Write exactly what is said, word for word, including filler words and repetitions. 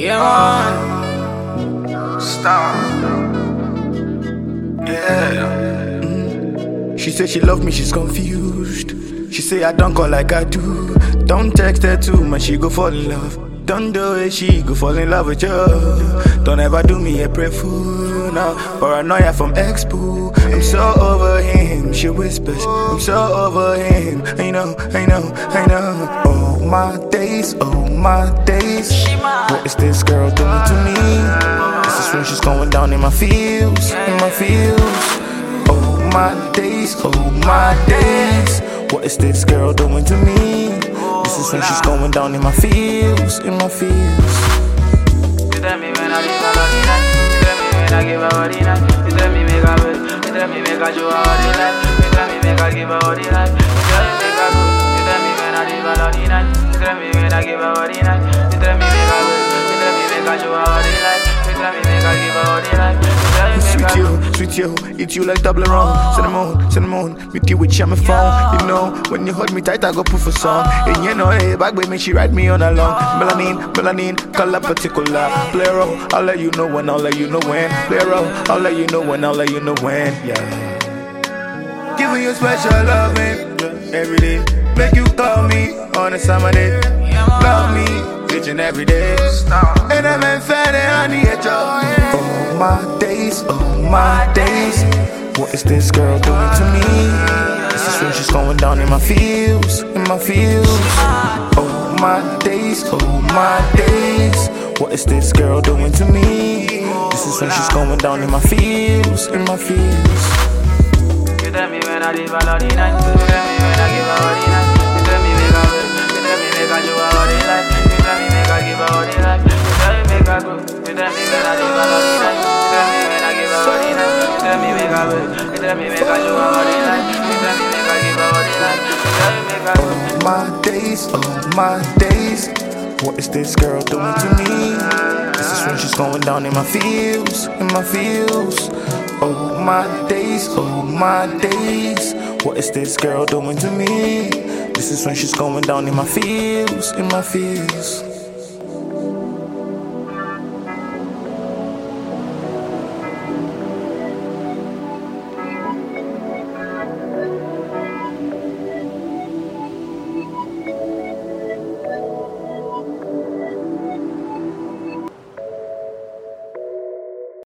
Yeah, man. Stop. Yeah. Mm. She said she love me, she's confused. She say I don't call like I do. Don't text her too much, she go fall in love. Don't do it, she go fall in love with you. Don't ever do me a pray fool, no. Paranoia from ex-boo. I'm so over him, she whispers. I'm so over him, I know, I know, I know. Oh my days, oh my days. What is this girl doing to me? This is when she's going down in my feels, in my feels. Oh my days, oh my days. What is this girl doing to me? This is when she's going down in my feels, in my feels. You tell me when I leave her all night. You tell me when I give her all night. You tell me make her wait. You tell me make her show her all night. You tell me make her give her all night. You tell me make her go. You tell me when I leave her all night. You tell me when I give her all night. You tell me make her wait. You tell me make her show her all night. You tell me make her give her all night. Sweet you, sweet you, eat you like double around. Cinnamon, cinnamon, meet you with my phone. You know, when you hold me tight, I go put for song. And you know, hey, back with me, she ride me on along. Melanin, melanin, color particular. Play a role, I'll let you know when, I'll let you know when. Play a role, I'll let you know when, I'll let you know when. Yeah. Giving you special loving every day. Make you call me on a summer day. Love me each and every day. And I'm in fan and I need joy. Oh my days, oh my days. What is this girl doing to me? This is when she's going down in my feels, in my feels. Oh my days, oh my days. What is this girl doing to me? This is when she's going down in my feels, in my feels. You tell me when I leave her all night. You tell me when I give her all night. You tell me make her wait. You tell me make her show her all night. You tell me make her give her all night. You tell me make her go. You tell me when I leave her all night. You tell me when I give her all night. You tell me make her wait. You tell me make her show her all night. You tell me make her give her all night. You tell me make her go. Oh my days, oh my days. What is this girl doing to me? This is when she's going down in my feels, in my feels. Oh my days, oh my days. What is this girl doing to me? This is when she's going down in my feels, in my feels.